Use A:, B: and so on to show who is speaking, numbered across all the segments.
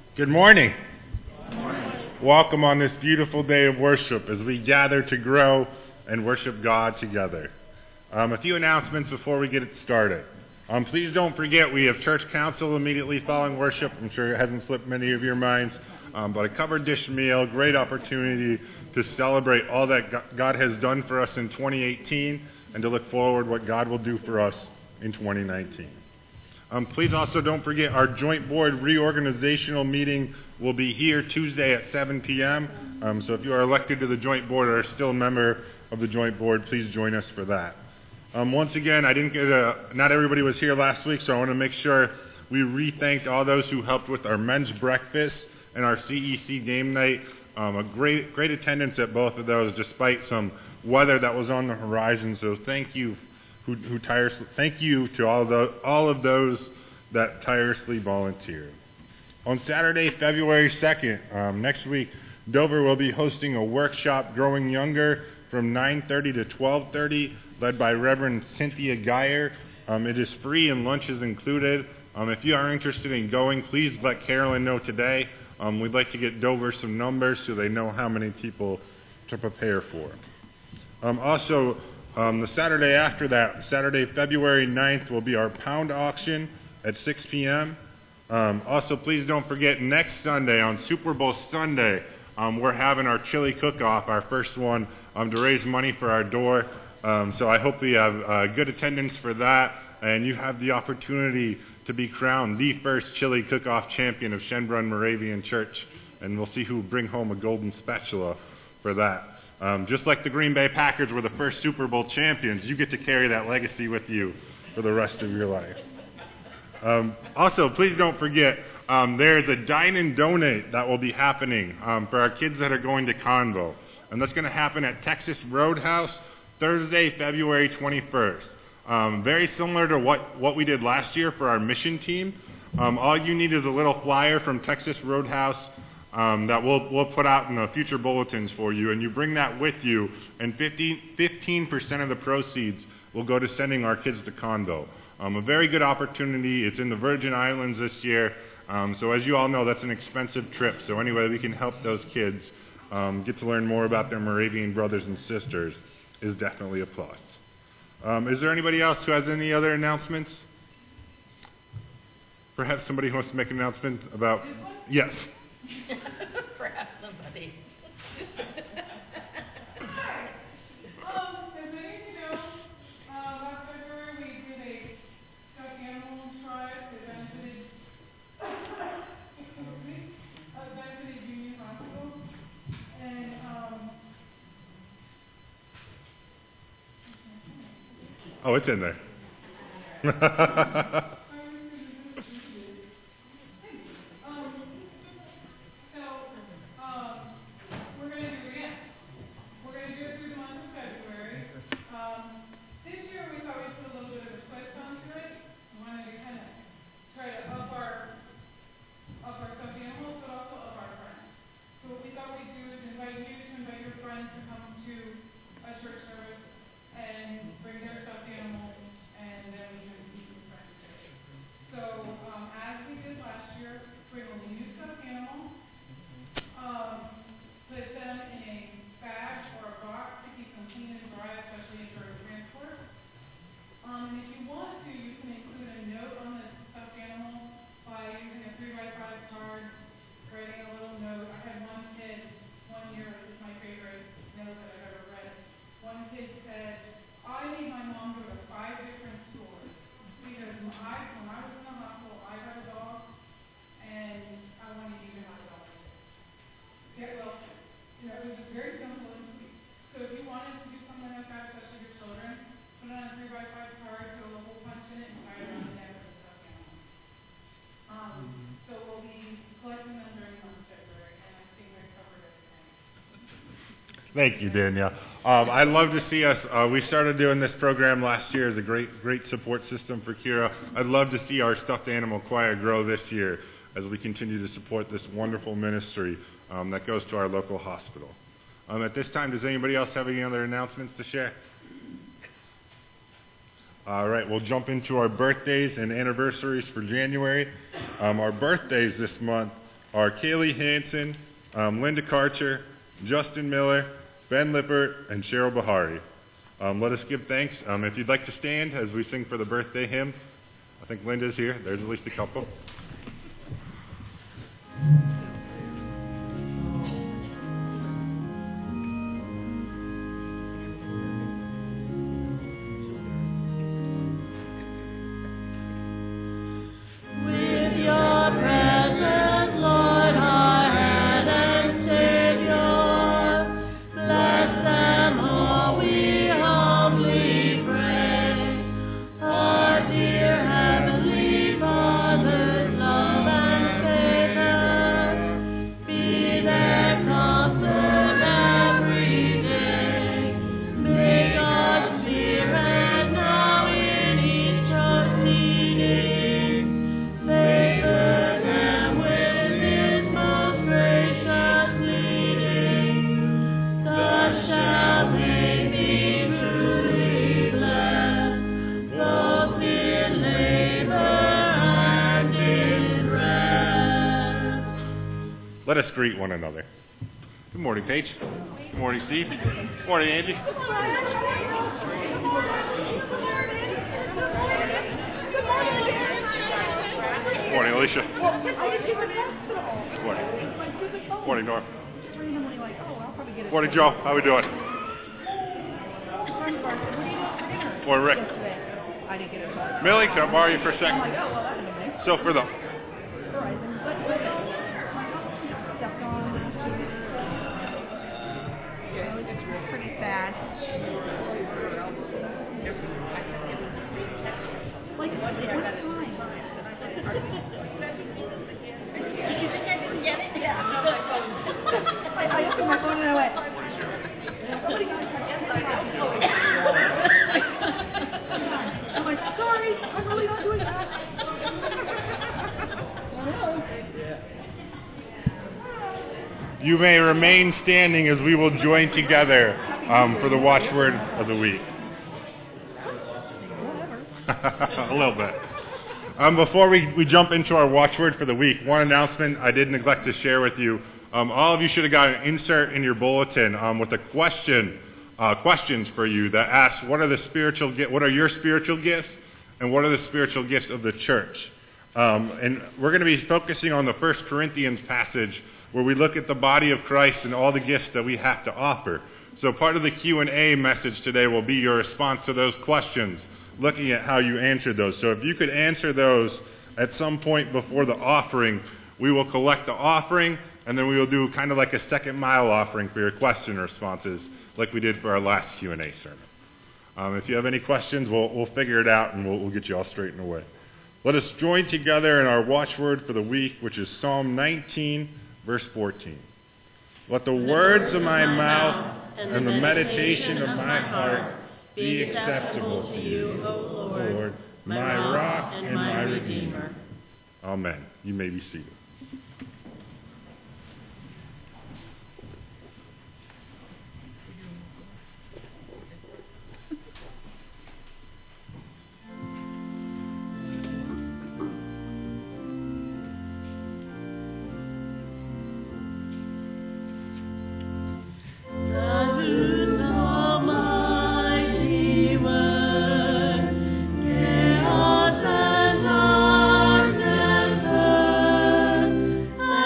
A: Good morning. Welcome on this beautiful day of worship as we gather to grow and worship God together. A few announcements before we get it started. Please don't forget we have church council immediately following worship. I'm sure it hasn't slipped many of your minds, but a covered dish meal, great opportunity to celebrate all that God has done for us in 2018 and to look forward what God will do for us in 2019. Please also don't forget our joint board reorganizational meeting will be here Tuesday at 7 p.m. So if you are elected to the joint board or are still a member of the joint board, please join us for that. Once again, not everybody was here last week, so I want to make sure we re-thanked all those who helped with our men's breakfast and our CEC game night. A great attendance at both of those, despite some weather that was on the horizon. So thank you. Thank you to all of those that tirelessly volunteered. On Saturday, February 2nd, next week, Dover will be hosting a workshop, Growing Younger, from 9:30 to 12:30, led by Reverend Cynthia Geyer. It is free and lunch is included. If you are interested in going, please let Carolyn know today. We'd like to get Dover some numbers so they know how many people to prepare for. The Saturday after that, Saturday, February 9th, will be our pound auction at 6 p.m. Also, please don't forget, next Sunday, on Super Bowl Sunday, we're having our chili cook-off, our first one, to raise money for our door. So I hope we have good attendance for that, and you have the opportunity to be crowned the first chili cook-off champion of Shenbrunn Moravian Church, and we'll see who will bring home a golden spatula for that. Just like the Green Bay Packers were the first Super Bowl champions, you get to carry that legacy with you for the rest of your life. Also, please don't forget, there is a dine and donate that will be happening for our kids that are going to Convo. And that's going to happen at Texas Roadhouse Thursday, February 21st. Very similar to what we did last year for our mission team. All you need is a little flyer from Texas Roadhouse that we'll put out in the future bulletins for you, and you bring that with you, and 15% of the proceeds will go to sending our kids to Convo. A very good opportunity. It's in the Virgin Islands this year, so as you all know, that's an expensive trip, so anyway, we can help those kids get to learn more about their Moravian brothers and sisters is definitely a plus. Is there anybody else who has any other announcements? Perhaps somebody who wants to make an announcement about... Yes.
B: Perhaps somebody.
C: As many of you know, last February we did a stuffed animal trial that benefited Union Hospital. And
A: oh, it's in there. Thank you, Danielle. I'd love to see us, we started doing this program last year as a great support system for Kira. I'd love to see our stuffed animal choir grow this year as we continue to support this wonderful ministry that goes to our local hospital. At this time, does anybody else have any other announcements to share? All right, we'll jump into our birthdays and anniversaries for January. Our birthdays this month are Kaylee Hansen, Linda Karcher, Justin Miller, Ben Lippert, and Cheryl Bahari. Let us give thanks. If you'd like to stand as we sing for the birthday hymn. I think Linda's here. There's at least a couple. Let us greet one another. Good morning, Paige. Good morning, Steve. Good morning, Angie. Good morning, Alicia. Good morning. Good morning, Norm. Good morning, Joe. How we doing? Good morning, Rick. Millie, can I borrow you for a second? So for the...
B: Pretty fast. Like, what time? Did you think I didn't get it? Yeah. I opened my phone and I went, somebody got I'm like, sorry, I'm really not doing that.
A: You may remain standing as we will join together for the watchword of the week. A little bit. Before we jump into our watchword for the week, one announcement I did neglect to share with you. All of you should have got an insert in your bulletin with a questions for you that asks what are your spiritual gifts and what are the spiritual gifts of the church. And we're going to be focusing on the 1 Corinthians passage where we look at the body of Christ and all the gifts that we have to offer. So part of the Q&A message today will be your response to those questions, looking at how you answered those. So if you could answer those at some point before the offering, we will collect the offering, and then we will do kind of like a second mile offering for your question responses, like we did for our last Q&A sermon. If you have any questions, we'll figure it out, and we'll get you all straightened away. Let us join together in our watchword for the week, which is Psalm 19, verse 14. Let the words of my mouth and the meditation of my heart be acceptable to you, O Lord, my rock and my redeemer. Amen. You may be seated.
D: Chaos and darkness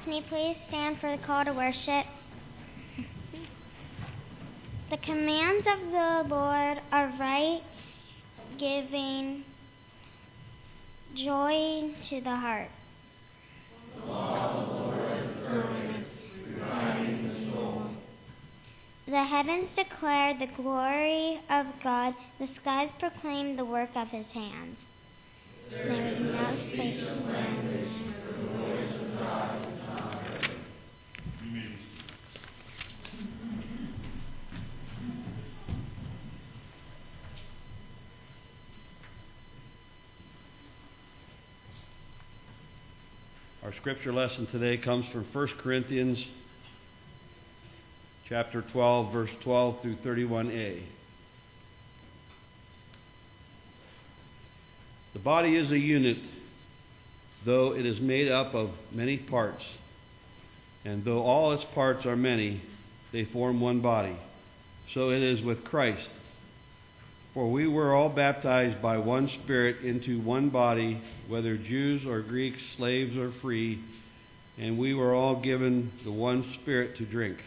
D: can you please stand for the call to worship? The commands of the Lord are right, giving joy to the heart. The heavens declare the glory of God. The skies proclaim the work of his hands. There is no space for man.
E: Our scripture lesson today comes from 1 Corinthians chapter 12, verse 12 through 31a. The body is a unit, though it is made up of many parts. And though all its parts are many, they form one body. So it is with Christ. For we were all baptized by one Spirit into one body, whether Jews or Greeks, slaves or free, and we were all given the one Spirit to drink.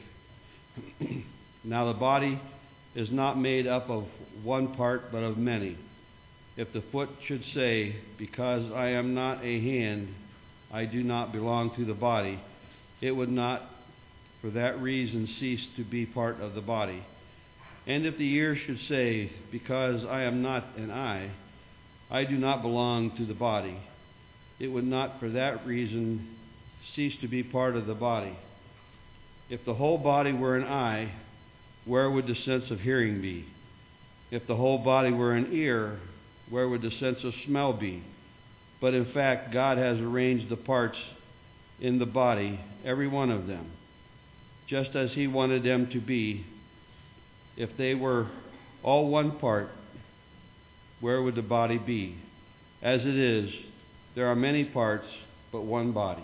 E: Now the body is not made up of one part, but of many. If the foot should say, because I am not a hand, I do not belong to the body, it would not for that reason cease to be part of the body. And if the ear should say, because I am not an eye, I do not belong to the body, it would not for that reason cease to be part of the body. If the whole body were an eye, where would the sense of hearing be? If the whole body were an ear, where would the sense of smell be? But in fact, God has arranged the parts in the body, every one of them, just as he wanted them to be. If they were all one part, where would the body be? As it is, there are many parts, but one body.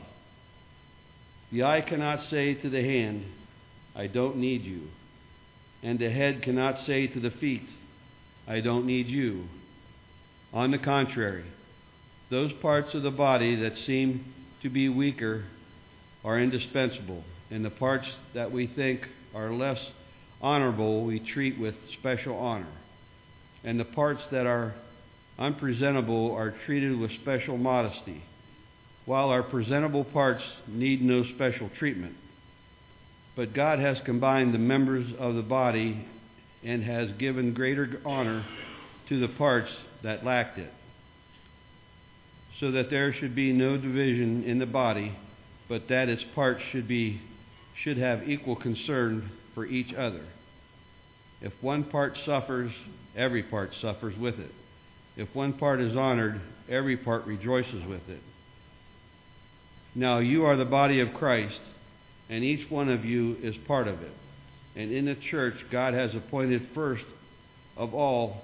E: The eye cannot say to the hand, I don't need you. And the head cannot say to the feet, I don't need you. On the contrary, those parts of the body that seem to be weaker are indispensable, and the parts that we think are less honorable we treat with special honor, and the parts that are unpresentable are treated with special modesty, while our presentable parts need no special treatment. But God has combined the members of the body and has given greater honor to the parts that lacked it, so that there should be no division in the body, but that its parts should have equal concern for each other. If one part suffers, every part suffers with it. If one part is honored, every part rejoices with it. Now you are the body of Christ, and each one of you is part of it. And in the church, God has appointed first of all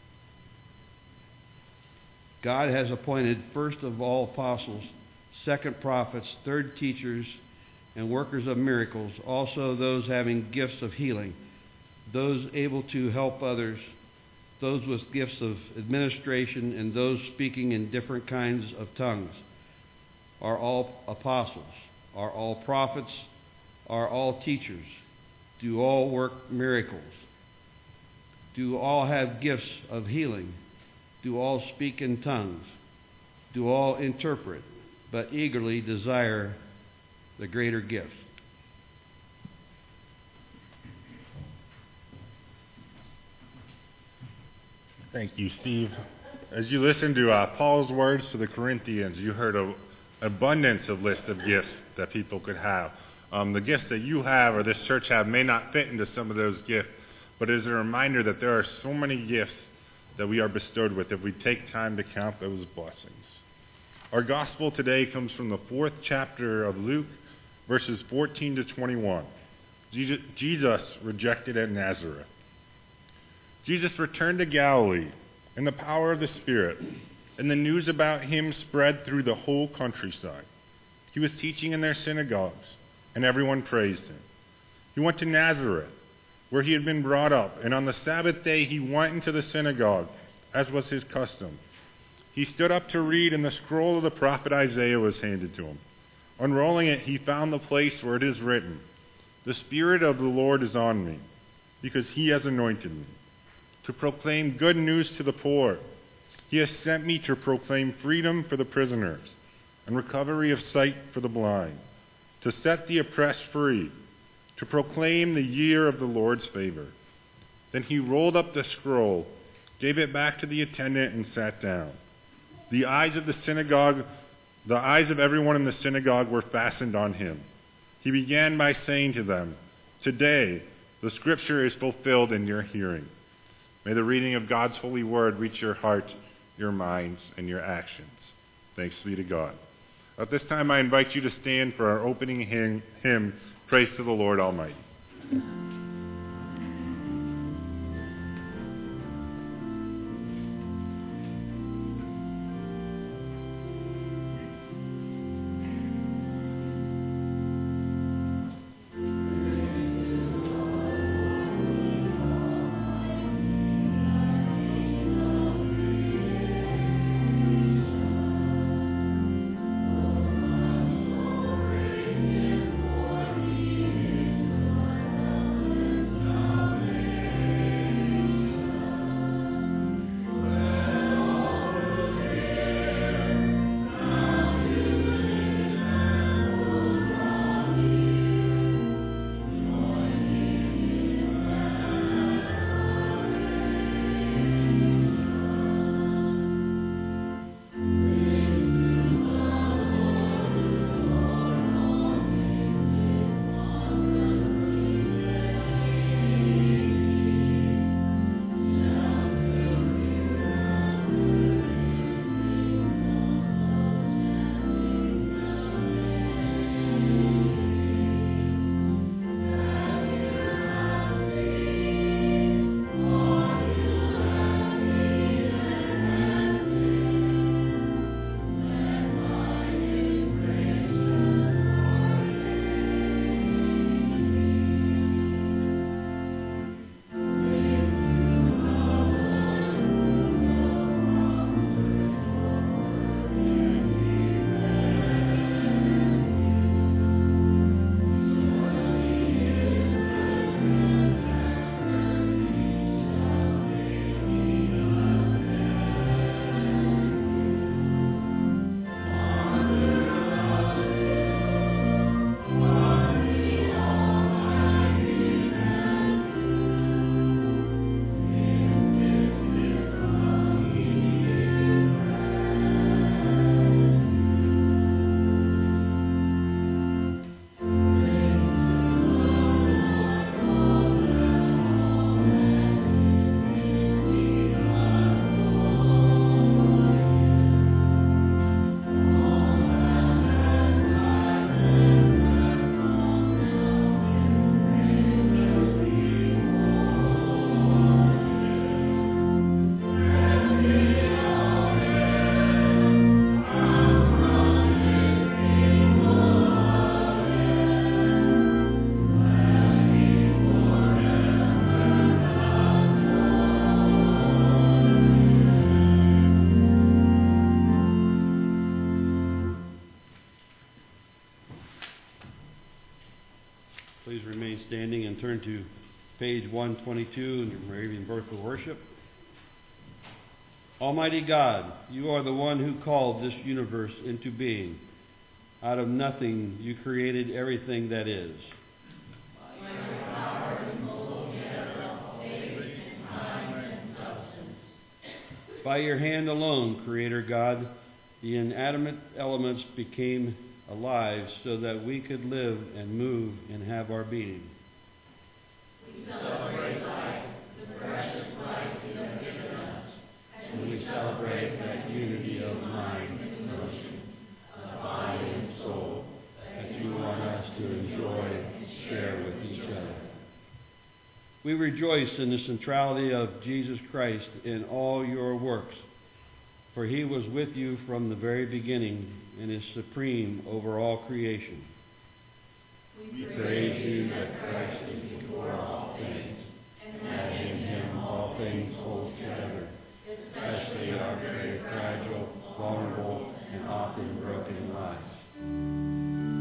E: apostles, second prophets, third teachers, and workers of miracles, also those having gifts of healing, those able to help others, those with gifts of administration, and those speaking in different kinds of tongues. Are all apostles? Are all prophets? Are all teachers? Do all work miracles? Do all have gifts of healing? Do all speak in tongues? Do all interpret? But eagerly desire the greater gift.
A: Thank you, Steve. As you listened to Paul's words to the Corinthians, you heard an abundance of list of gifts that people could have. The gifts that you have or this church have may not fit into some of those gifts, but it is a reminder that there are so many gifts that we are bestowed with if we take time to count those blessings. Our gospel today comes from the 4th chapter of Luke, verses 14 to 21. Jesus rejected at Nazareth. Jesus returned to Galilee in the power of the Spirit, and the news about him spread through the whole countryside. He was teaching in their synagogues, and everyone praised him. He went to Nazareth, where he had been brought up, and on the Sabbath day he went into the synagogue, as was his custom. He stood up to read, and the scroll of the prophet Isaiah was handed to him. Unrolling it, he found the place where it is written, "The Spirit of the Lord is on me, because he has anointed me to proclaim good news to the poor. He has sent me to proclaim freedom for the prisoners and recovery of sight for the blind, to set the oppressed free, to proclaim the year of the Lord's favor." Then he rolled up the scroll, gave it back to the attendant, and sat down. The eyes of everyone in the synagogue were fastened on him. He began by saying to them, "Today the scripture is fulfilled in your hearing." May the reading of God's holy word reach your heart, your minds, and your actions. Thanks be to God. At this time, I invite you to stand for our opening hymn, Praise to the Lord Almighty.
E: Please remain standing and turn to page 122 in your Moravian Birth of Worship. Almighty God, you are the one who called this universe into being. Out of nothing, you created everything that is. By your hand alone, Creator God, the inanimate elements became alive so that we could live and move and have our being.
B: We celebrate life, the precious life you have given us, and we celebrate that unity of mind and emotion, of body and soul, that you want us to enjoy and share with each other.
E: We rejoice in the centrality of Jesus Christ in all your works, for he was with you from the very beginning and is supreme over all creation.
B: We praise you that Christ is before all things, and that in him all things hold together, especially our very fragile, vulnerable, and often broken lives.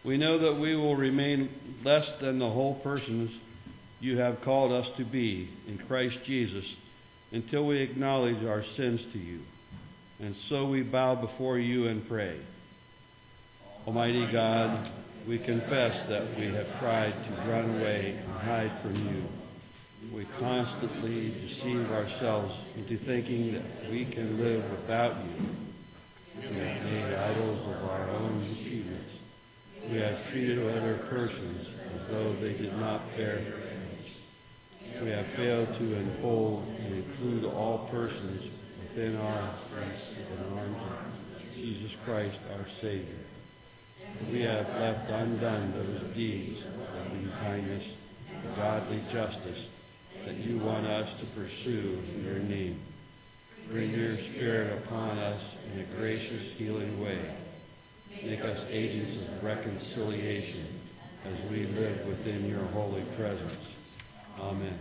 E: We know that we will remain less than the whole persons you have called us to be in Christ Jesus until we acknowledge our sins to you. And so we bow before you and pray. Almighty God, we confess that we have tried to run away and hide from you. We constantly deceive ourselves into thinking that we can live without you. We have made idols of our own achievements. We have treated other persons as though they did not bear image. We have failed to enfold and include all persons within our breast and arms of Jesus Christ, our Savior. We have left undone those deeds of loving kindness and godly justice that you want us to pursue in your name. Bring your Spirit upon us in a gracious, healing way. Make us agents of reconciliation as we live within your holy presence. Amen.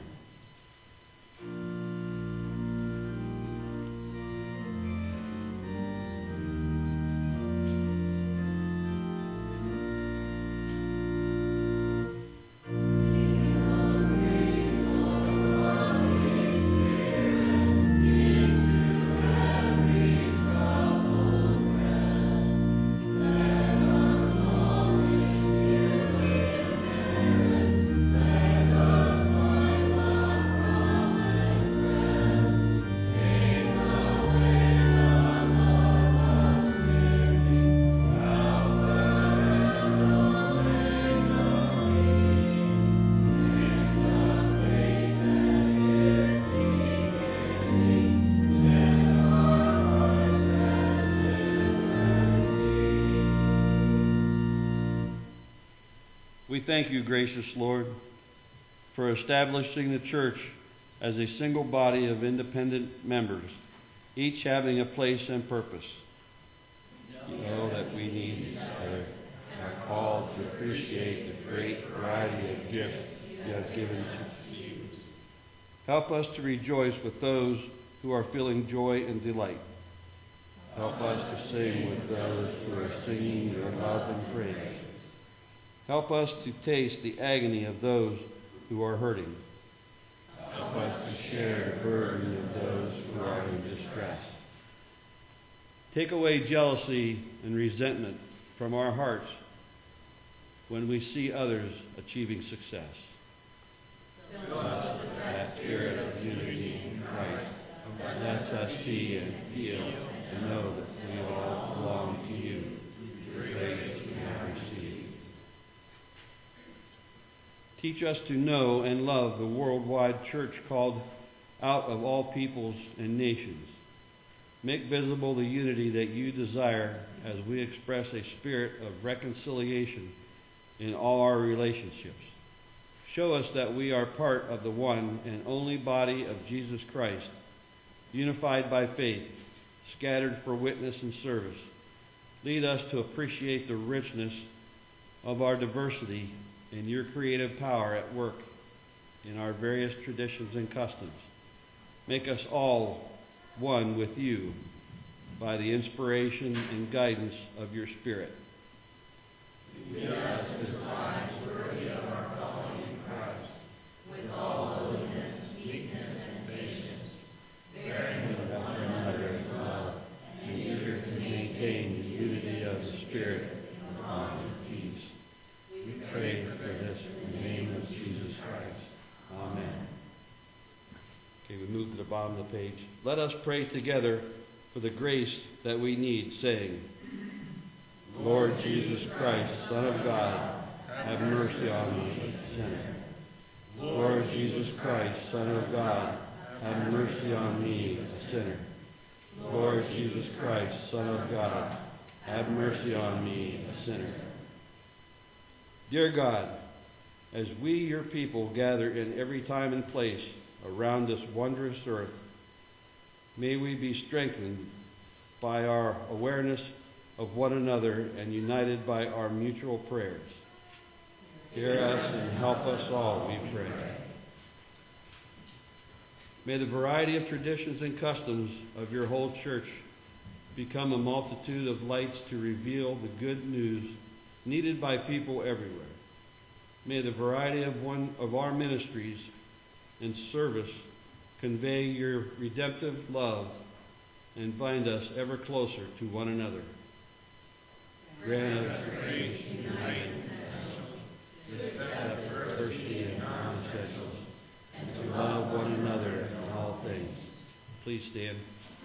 E: We thank you, gracious Lord, for establishing the church as a single body of independent members, each having a place and purpose. You know that we need each other and are called to appreciate the great variety of gifts you have given to you. Help us to rejoice with those who are feeling joy and delight. Help us to sing with those who are singing your love and praise. Help us to taste the agony of those who are hurting. Help us to share the burden of those who are in distress. Take away jealousy and resentment from our hearts when we see others achieving success. Fill us with that spirit of unity in Christ that lets us see and feel and know that we all belong to you through the grace we have received. Teach us to know and love the worldwide church called out of all peoples and nations. Make visible the unity that you desire as we express a spirit of reconciliation in all our relationships. Show us that we are part of the one and only body of Jesus Christ, unified by faith, scattered for witness and service. Lead us to appreciate the richness of our diversity and your creative power at work in our various traditions and customs. Make us all one with you by the inspiration and guidance of your Spirit. Give us designs worthy of our calling in Christ, with all lowliness, meekness, and patience, bearing with one another in love, and eager to maintain the unity of the Spirit in bond of peace. We pray for this in the name of Jesus Christ. Amen. Okay, we move to the bottom of the page. Let us pray together for the grace that we need, saying, Lord Jesus Christ, Son of God, have mercy on me, a sinner. Lord Jesus Christ, Son of God, have mercy on me, a sinner. Lord Jesus Christ, Son of God, have mercy on me, a sinner. Dear God, as we, your people, gather in every time and place around this wondrous earth, may we be strengthened by our awareness of one another and united by our mutual prayers. Hear us and help us all, we pray. May the variety of traditions and customs of your whole church become a multitude of lights to reveal the good news needed by people everywhere. May the variety of our ministries and service convey your redemptive love and bind us ever closer to one another. Grant us the grace to unite except thirsty and non-essentials, and to love one another in all things. Please stand.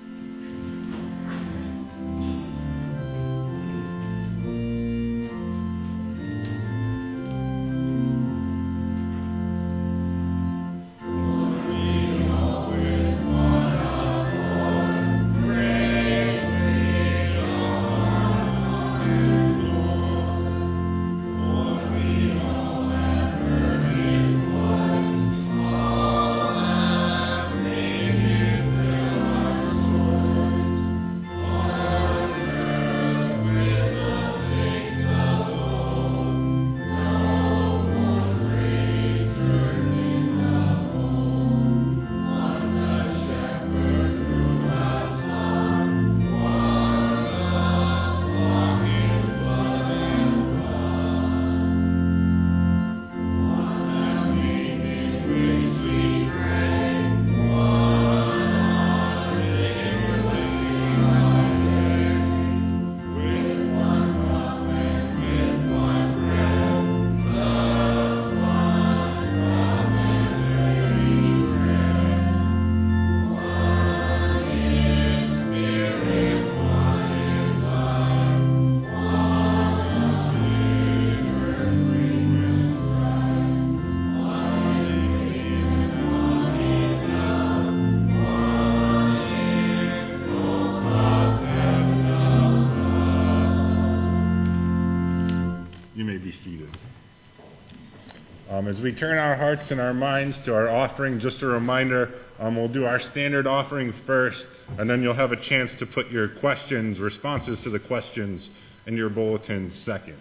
A: As we turn our hearts and our minds to our offering, just a reminder, we'll do our standard offering first, and then you'll have a chance to put your responses to the questions in your bulletins second.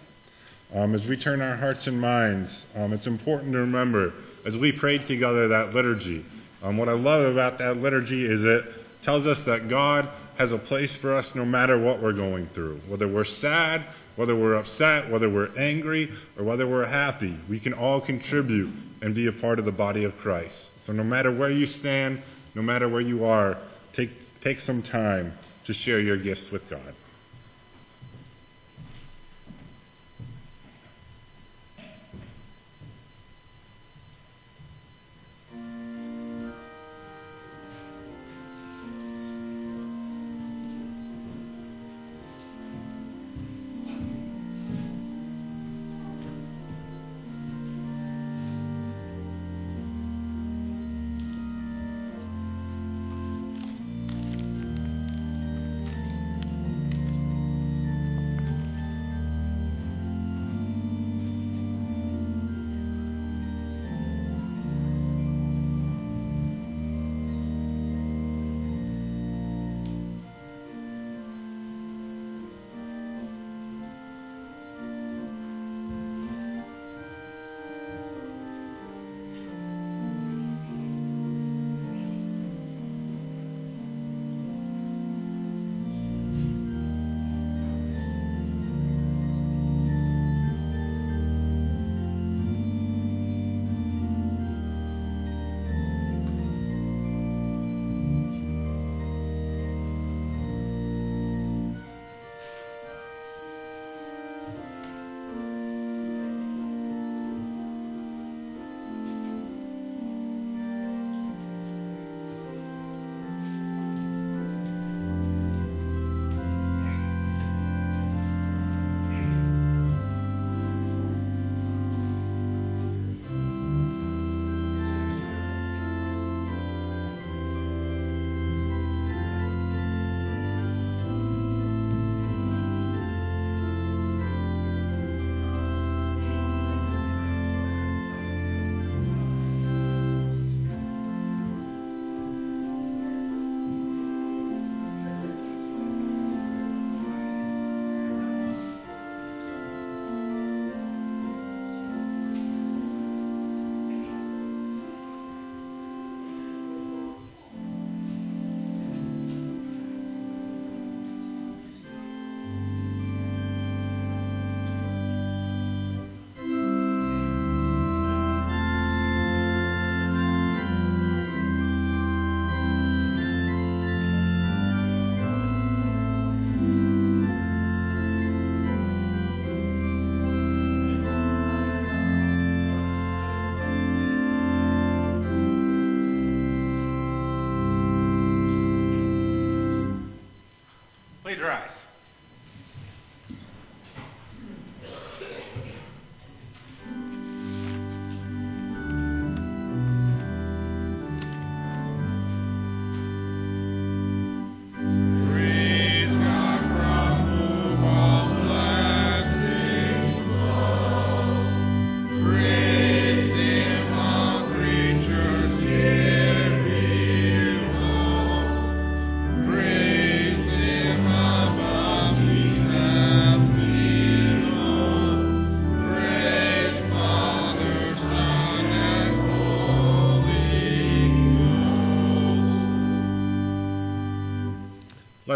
A: As we turn our hearts and minds, it's important to remember, as we prayed together that liturgy, what I love about that liturgy is it tells us that God has a place for us no matter what we're going through. Whether we're sad, whether we're upset, whether we're angry, or whether we're happy, we can all contribute and be a part of the body of Christ. So no matter where you stand, no matter where you are, take some time to share your gifts with God.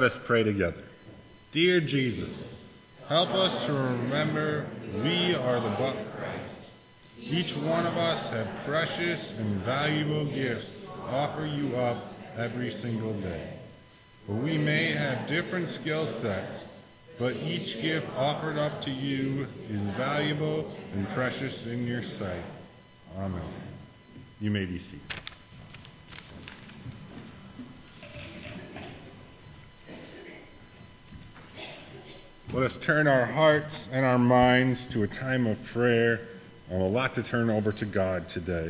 A: let us pray together. Dear Jesus, help us to remember we are the body of Christ. Each one of us have precious and valuable gifts to offer you up every single day. For we may have different skill sets, but each gift offered up to you is valuable and precious in your sight. Amen. You may be seated. Let us turn our hearts and our minds to a time of prayer. A lot to turn over to God today.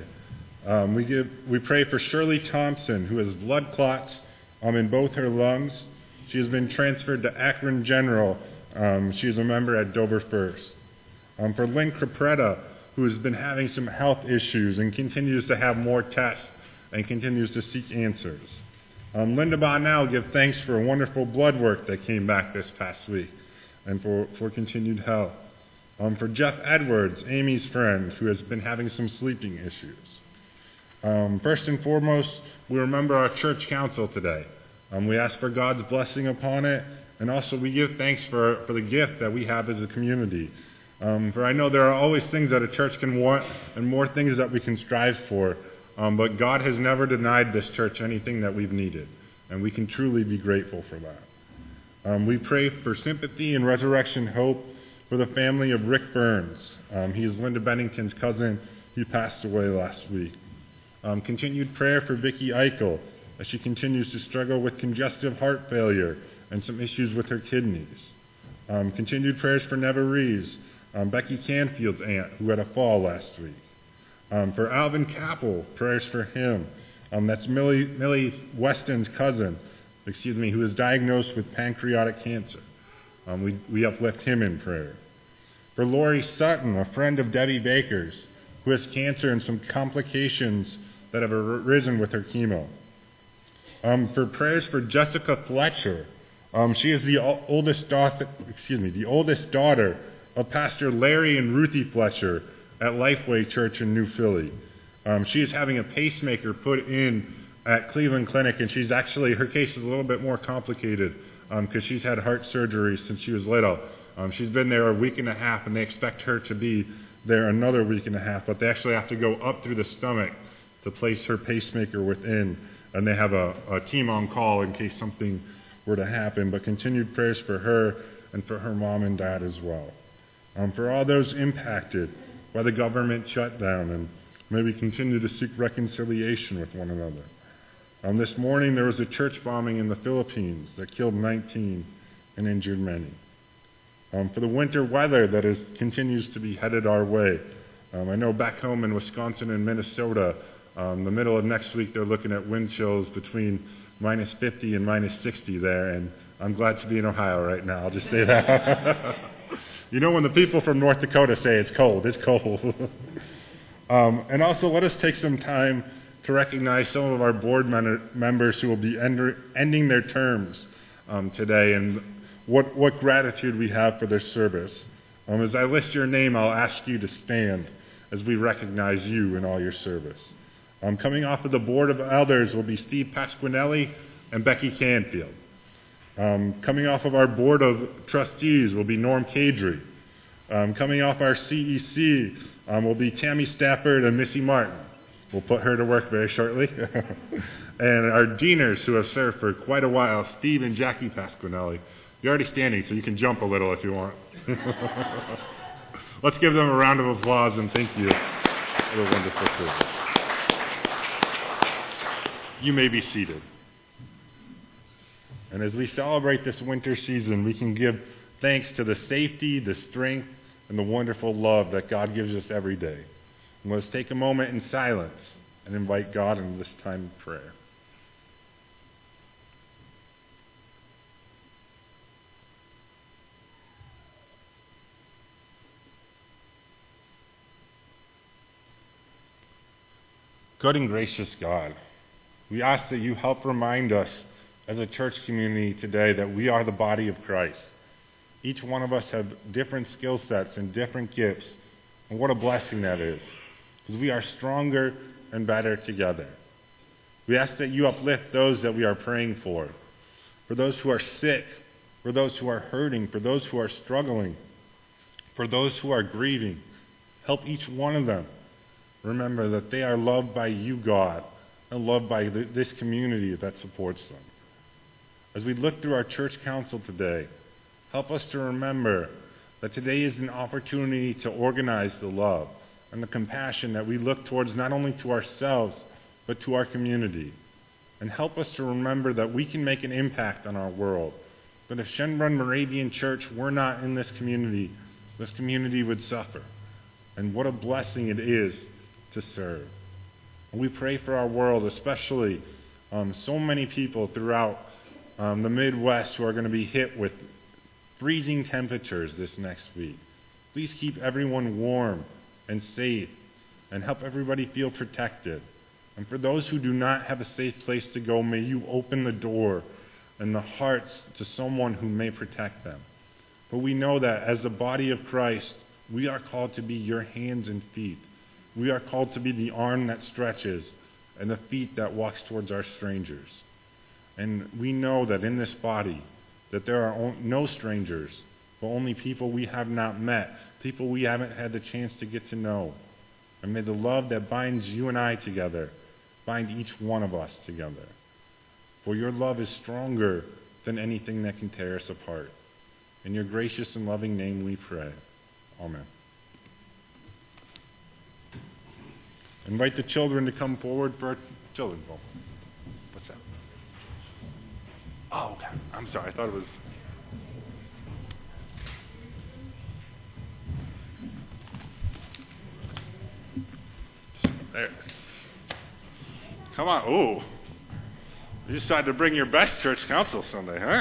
A: We pray for Shirley Thompson, who has blood clots in both her lungs. She has been transferred to Akron General. She is a member at Dover First. For Lynn Capretta, who has been having some health issues and continues to have more tests and continues to seek answers. Linda Bonnell, give thanks for a wonderful blood work that came back this past week and for continued health. For Jeff Edwards, Amy's friend, who has been having some sleeping issues. First and foremost, we remember our church council today. We ask for God's blessing upon it, and also we give thanks for the gift that we have as a community. For I know there are always things that a church can want and more things that we can strive for, but God has never denied this church anything that we've needed, and we can truly be grateful for that. We pray for sympathy and resurrection hope for the family of Rick Burns. He is Linda Bennington's cousin. He passed away last week. Continued prayer for Vicki Eichel as she continues to struggle with congestive heart failure and some issues with her kidneys. Continued prayers for Neva Reeves, Becky Canfield's aunt, who had a fall last week. For Alvin Capel, prayers for him. That's Millie Weston's cousin, who is diagnosed with pancreatic cancer. We uplift him in prayer. For Lori Sutton, a friend of Debbie Baker's, who has cancer and some complications that have arisen with her chemo. For prayers for Jessica Fletcher. She is the oldest daughter of Pastor Larry and Ruthie Fletcher at Lifeway Church in New Philly. She is having a pacemaker put in at Cleveland Clinic, and her case is a little bit more complicated because she's had heart surgery since she was little. She's been there a week and a half, and they expect her to be there another week and a half, but they actually have to go up through the stomach to place her pacemaker within, and they have a team on call in case something were to happen, but continued prayers for her and for her mom and dad as well. For all those impacted by the government shutdown, and may we continue to seek reconciliation with one another. This morning there was a church bombing in the Philippines that killed 19 and injured many. For the winter weather that continues to be headed our way. I know back home in Wisconsin and Minnesota, the middle of next week they're looking at wind chills between minus 50 and minus 60 there, and I'm glad to be in Ohio right now. I'll just say that. You know when the people from North Dakota say it's cold, it's cold. And also let us take some time to recognize some of our board members who will be ending their terms today, and what gratitude we have for their service. As I list your name, I'll ask you to stand as we recognize you in all your service. Coming off of the Board of Elders will be Steve Pasquinelli and Becky Canfield. Coming off of our Board of Trustees will be Norm Cadry. Coming off our CEC will be Tammy Stafford and Missy Martin. We'll put her to work very shortly. And our deaners who have served for quite a while, Steve and Jackie Pasquinelli. You're already standing, so you can jump a little if you want. Let's give them a round of applause and thank you for the wonderful service. You may be seated. And as we celebrate this winter season, we can give thanks to the safety, the strength, and the wonderful love that God gives us every day. And let's take a moment in silence and invite God into this time of prayer. Good and gracious God, we ask that you help remind us as a church community today that we are the body of Christ. Each one of us have different skill sets and different gifts, and what a blessing that is, because we are stronger and better together. We ask that you uplift those that we are praying for. for those who are sick, for those who are hurting, for those who are struggling, for those who are grieving. Help each one of them remember that they are loved by you, God, and loved by this community that supports them. As we look through our church council today, help us to remember that today is an opportunity to organize the love and the compassion that we look towards not only to ourselves, but to our community. And help us to remember that we can make an impact on our world. That if Shenbrun Moravian Church were not in this community would suffer. And what a blessing it is to serve. And we pray for our world, especially so many people throughout the Midwest who are going to be hit with freezing temperatures this next week. Please keep everyone warm and safe and help everybody feel protected. And for those who do not have a safe place to go, may you open the door and the hearts to someone who may protect them. For we know that as the body of Christ, we are called to be your hands and feet. We are called to be the arm that stretches and the feet that walks towards our strangers. And we know that in this body, that there are no strangers, but only people we have not met, people we haven't had the chance to get to know. And may the love that binds you and I together bind each one of us together. For your love is stronger than anything that can tear us apart. In your gracious and loving name we pray. Amen. Invite the children to come forward for our children's moment. What's that? Oh, okay. I'm sorry. I thought it was... There. Come on. Ooh. You decided to bring your best church council Sunday, huh?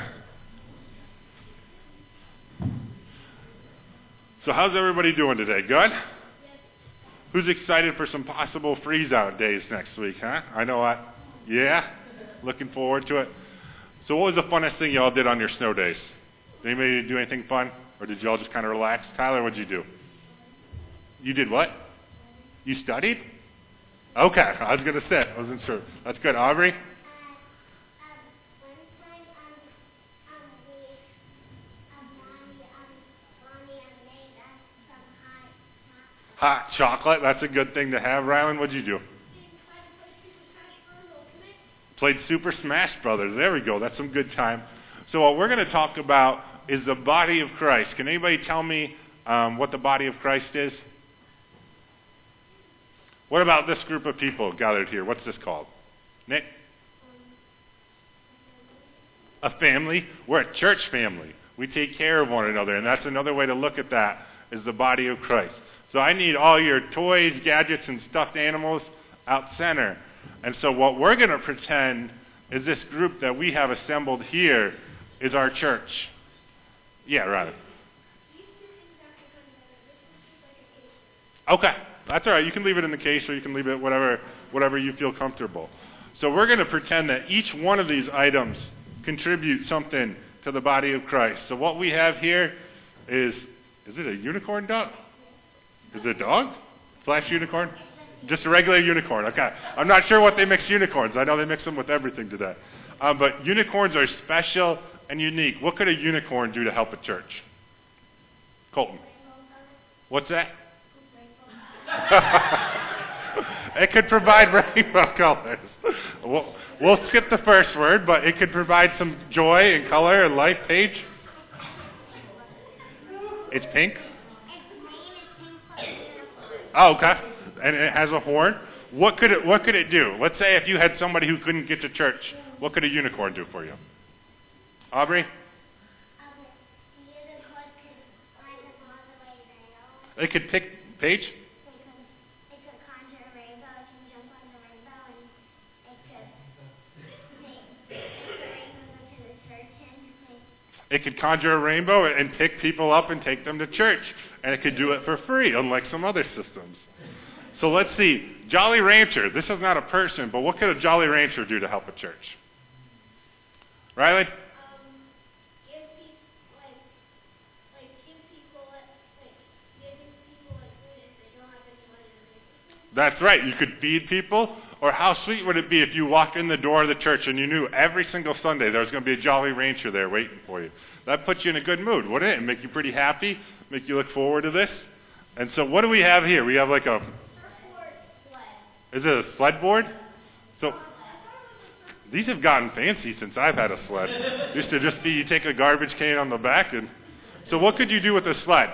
A: So how's everybody doing today? Good? Who's excited for some possible freeze-out days next week, huh? I know what. Yeah? Looking forward to it. So what was the funnest thing y'all did on your snow days? Did anybody do anything fun? Or did y'all just kind of relax? Tyler, what'd you do? You did what? You studied? Okay, I was going to say. I wasn't sure. That's good. Aubrey? Hot chocolate, that's a good thing to have. Rylan, what'd you do? Played Super Smash Brothers. There we go. That's some good time. So what we're going to talk about is the body of Christ. Can anybody tell me what the body of Christ is? What about this group of people gathered here? What's this called? Nick? A family. We're a church family. We take care of one another, and that's another way to look at that, is the body of Christ. So I need all your toys, gadgets, and stuffed animals out center. And so what we're going to pretend is this group that we have assembled here is our church. Yeah, right. Okay, that's all right. You can leave it in the case, or you can leave it whatever you feel comfortable. So we're going to pretend that each one of these items contributes something to the body of Christ. So what we have here is it a unicorn dog? Is it a dog? Flash unicorn? Just a regular unicorn. Okay. I'm not sure what they mix unicorns. I know they mix them with everything today. But unicorns are special and unique. What could a unicorn do to help a church? Colton. What's that? It could provide rainbow colors. We'll skip the first word, but it could provide some joy and color and life. Paige? It's pink? Oh, okay. And it has a horn. What could it do? Let's say if you had somebody who couldn't get to church, what could a unicorn do for you? Aubrey? It could pick Paige?
D: It could conjure a rainbow, it can jump on the rainbow, and it could take the rainbow to the church.
A: It could conjure a rainbow and pick people up and take them to church. And it could do it for free, unlike some other systems. So let's see. Jolly Rancher. This is not a person, but what could a Jolly Rancher do to help a church? Riley?
D: Give people food if they don't have any money to pay.
A: That's right. You could feed people, Or how sweet would it be if you walked in the door of the church and you knew every single Sunday there was going to be a Jolly Rancher there waiting for you? That puts you in a good mood, wouldn't it? And make you pretty happy, make you look forward to this. And so what do we have here? We have like a... Is it a sled board? So these have gotten fancy since I've had a sled. It used to just be you take a garbage can on the back and... So what could you do with a sled?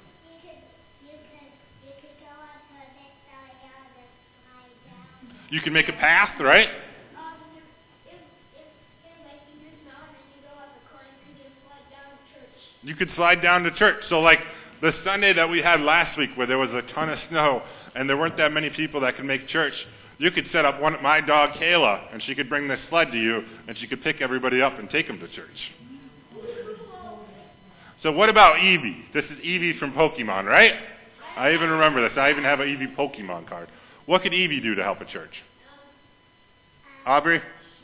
A: You can make a path, right? You could slide down to church. So like the Sunday that we had last week where there was a ton of snow and there weren't that many people that could make church, you could set up my dog Kayla, and she could bring this sled to you, and she could pick everybody up and take them to church. So what about Eevee? This is Eevee from Pokemon, right? I even remember this. I even have an Eevee Pokemon card. What could Eevee do to help a church? Aubrey?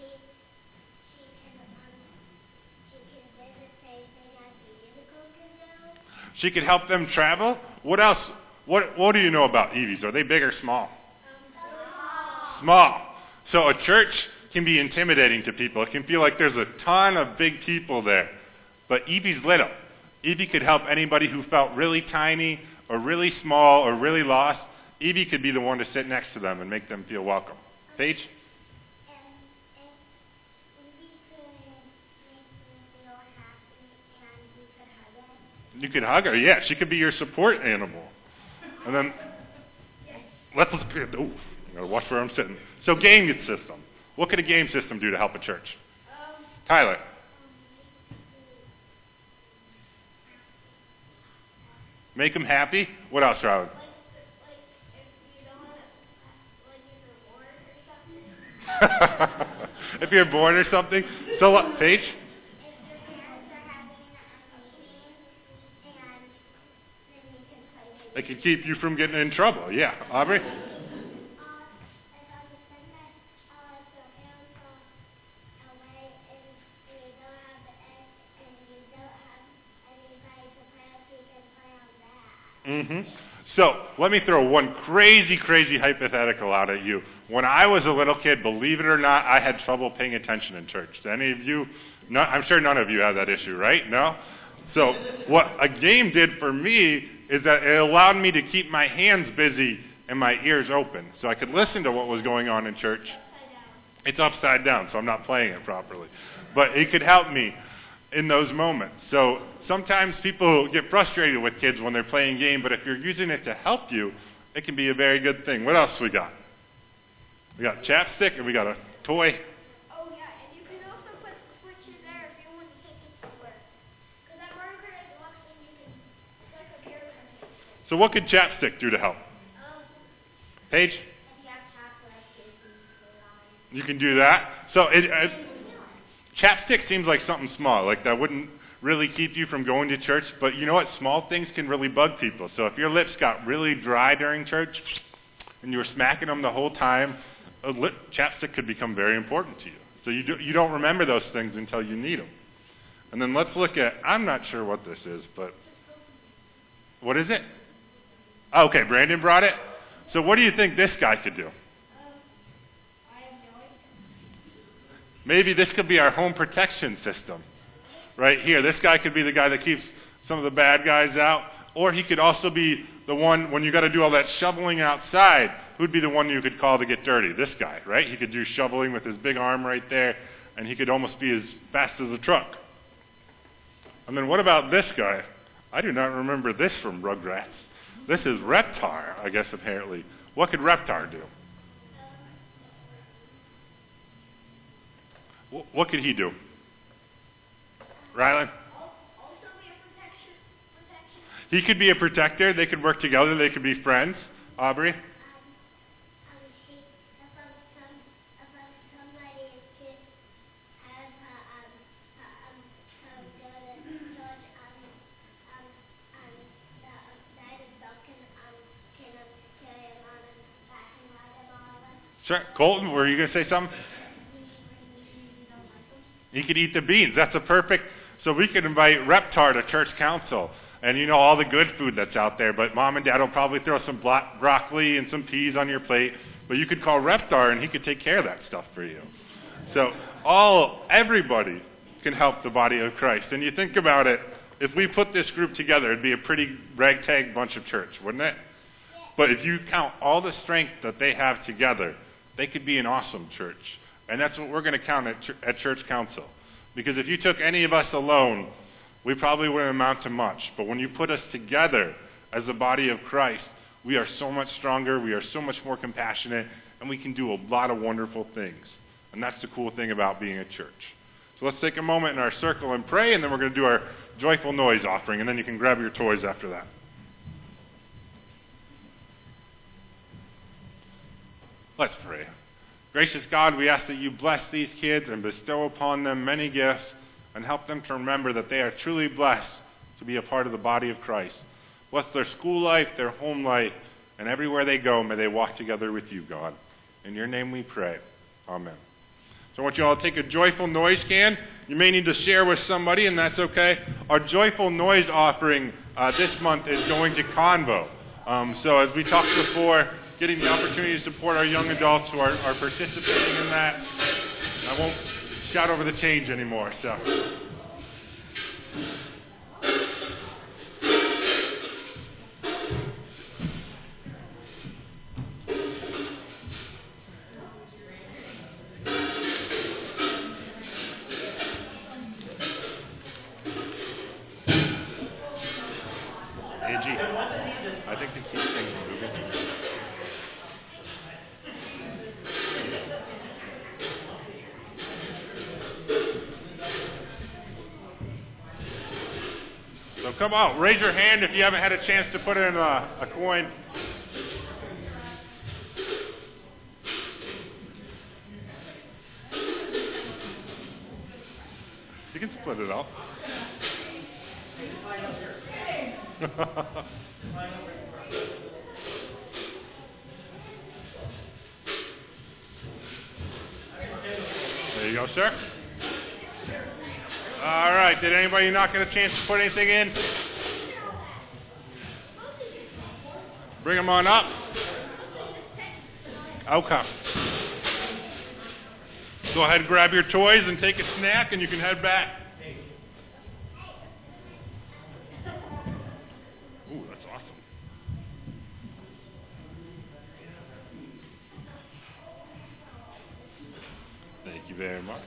A: She could help them travel? What else? What do you know about Eevees? Are they big or small? Small. So a church can be intimidating to people. It can feel like there's a ton of big people there. But Eevee's little. Eevee could help anybody who felt really tiny or really small or really lost. Eevee could be the one to sit next to them and make them feel welcome. Paige? You could hug her, yeah. She could be your support animal. And then, let's gotta watch where I'm sitting. So game system. What could a game system do to help a church? Tyler? Make them happy? What else, Robin? If you're bored or something. So what, Paige? It could keep you from getting in trouble. Yeah. Aubrey? So, let me throw one crazy hypothetical out at you. When I was a little kid, believe it or not, I had trouble paying attention in church. Do any of you? I'm sure none of you have that issue, right? No? So, what a game did for me is that it allowed me to keep my hands busy and my ears open so I could listen to what was going on in church. It's upside down, so I'm not playing it properly. But it could help me in those moments. So sometimes people get frustrated with kids when they're playing a game, but if you're using it to help you, it can be a very good thing. What else we got? We got chapstick and we got a toy.
F: Oh yeah, and you can also put the switch in there if you want to take it somewhere. Because that Mario Kart Deluxe thing, you can, it's like a camera.
A: So what could chapstick do to help? Paige?
F: If you have chocolate, you can put it on.
A: You can do that. So chapstick seems like something small, like that wouldn't really keep you from going to church, but you know what? Small things can really bug people. So if your lips got really dry during church and you were smacking them the whole time, chapstick could become very important to you. So you don't remember those things until you need them. And then let's look at, I'm not sure what this is, but what is it? Oh, okay, Brandon brought it. So what do you think this guy could do?
F: I have no idea.
A: Maybe this could be our home protection system. Right here, this guy could be the guy that keeps some of the bad guys out. Or he could also be the one, when you got to do all that shoveling outside, who'd be the one you could call to get dirty? This guy, right? He could do shoveling with his big arm right there, and he could almost be as fast as a truck. And then what about this guy? I do not remember this from Rugrats. This is Reptar, I guess, apparently. What could Reptar do? What could he do? Rylan?
F: Also be a protection.
A: He could be a protector. They could work together. They could be friends. Aubrey? Sure. Colton, were you going to say something? He could eat the beans. That's a perfect... So we could invite Reptar to church council. And you know all the good food that's out there. But mom and dad will probably throw some broccoli and some peas on your plate. But you could call Reptar and he could take care of that stuff for you. So everybody can help the body of Christ. And you think about it, if we put this group together, it'd be a pretty ragtag bunch of church, wouldn't it? But if you count all the strength that they have together, they could be an awesome church. And that's what we're going to count at church council. Because if you took any of us alone, we probably wouldn't amount to much. But when you put us together as the body of Christ, we are so much stronger, we are so much more compassionate, and we can do a lot of wonderful things. And that's the cool thing about being a church. So let's take a moment in our circle and pray, and then we're going to do our joyful noise offering, and then you can grab your toys after that. Let's pray. Gracious God, we ask that you bless these kids and bestow upon them many gifts and help them to remember that they are truly blessed to be a part of the body of Christ. Bless their school life, their home life, and everywhere they go, may they walk together with you, God. In your name we pray. Amen. So I want you all to take a joyful noise can. You may need to share with somebody, and that's okay. Our joyful noise offering this month is going to Convo. So as we talked before, getting the opportunity to support our young adults who are participating in that. I won't shout over the change anymore. So. I think to keep things moving. So come on, raise your hand if you haven't had a chance to put in a coin. You can split it up. There you go, sir. All right. Did anybody not get a chance to put anything in? Bring them on up. Okay. Go ahead and grab your toys and take a snack, and you can head back. Ooh, that's awesome. Thank you very much.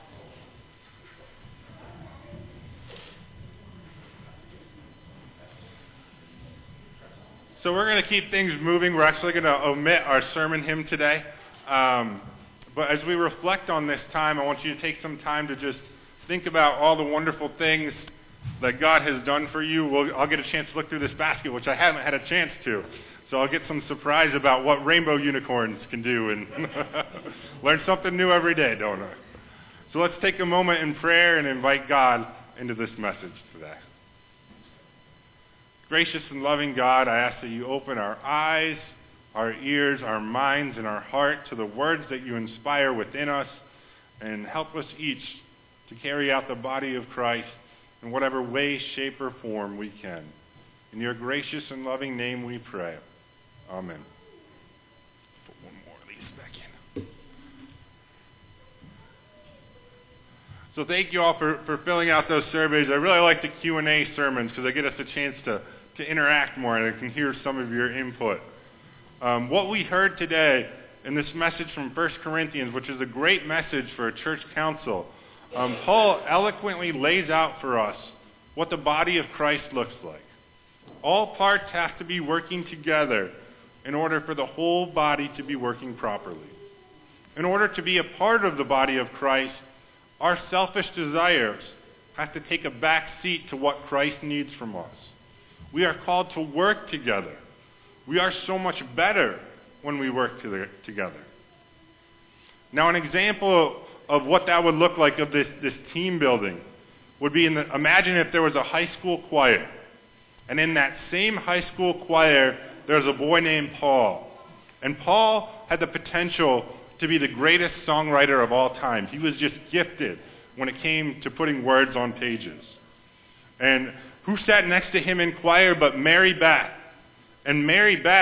A: So we're going to keep things moving. We're actually going to omit our sermon hymn today. But as we reflect on this time, I want you to take some time to just think about all the wonderful things that God has done for you. I'll get a chance to look through this basket, which I haven't had a chance to. So I'll get some surprise about what rainbow unicorns can do and learn something new every day, don't I? So let's take a moment in prayer and invite God into this message today. Gracious and loving God, I ask that you open our eyes, our ears, our minds, and our heart to the words that you inspire within us, and help us each to carry out the body of Christ in whatever way, shape, or form we can. In your gracious and loving name we pray. Amen. Put one more of these back in. So thank you all for filling out those surveys. I really like the Q&A sermons because they get us a chance to interact more, and I can hear some of your input. What we heard today in this message from 1 Corinthians, which is a great message for a church council, Paul eloquently lays out for us what the body of Christ looks like. All parts have to be working together in order for the whole body to be working properly. In order to be a part of the body of Christ, our selfish desires have to take a back seat to what Christ needs from us. We are called to work together. We are so much better when we work together. Now, an example of what that would look like of this team building would be imagine if there was a high school choir. And in that same high school choir, there's a boy named Paul. And Paul had the potential to be the greatest songwriter of all time. He was just gifted when it came to putting words on pages. And who sat next to him in choir but Mary Beth? And Mary Beth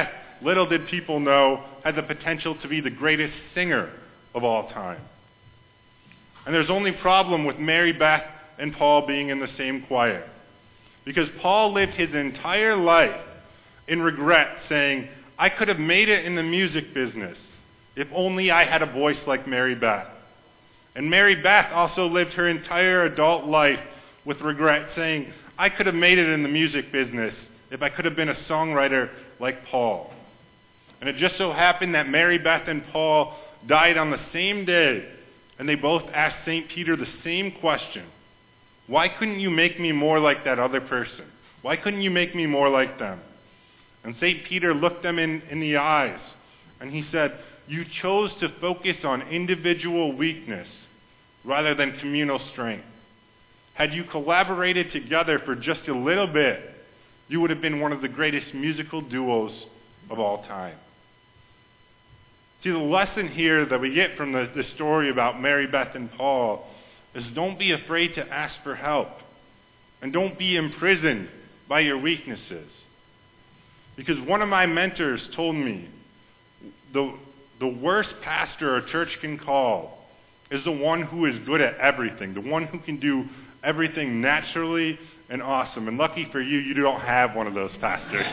A: little did people know, had the potential to be the greatest singer of all time. And there's only problem with Mary Beth and Paul being in the same choir. Because Paul lived his entire life in regret, saying, I could have made it in the music business if only I had a voice like Mary Beth. And Mary Beth also lived her entire adult life with regret, saying, I could have made it in the music business if I could have been a songwriter like Paul. And it just so happened that Mary Beth and Paul died on the same day, and they both asked St. Peter the same question. Why couldn't you make me more like that other person? Why couldn't you make me more like them? And St. Peter looked them in the eyes, and he said, you chose to focus on individual weakness rather than communal strength. Had you collaborated together for just a little bit, you would have been one of the greatest musical duos of all time. See, the lesson here that we get from the story about Mary Beth and Paul is don't be afraid to ask for help. And don't be imprisoned by your weaknesses. Because one of my mentors told me the worst pastor a church can call is the one who is good at everything, the one who can do everything naturally and awesome. And lucky for you, you don't have one of those pastors.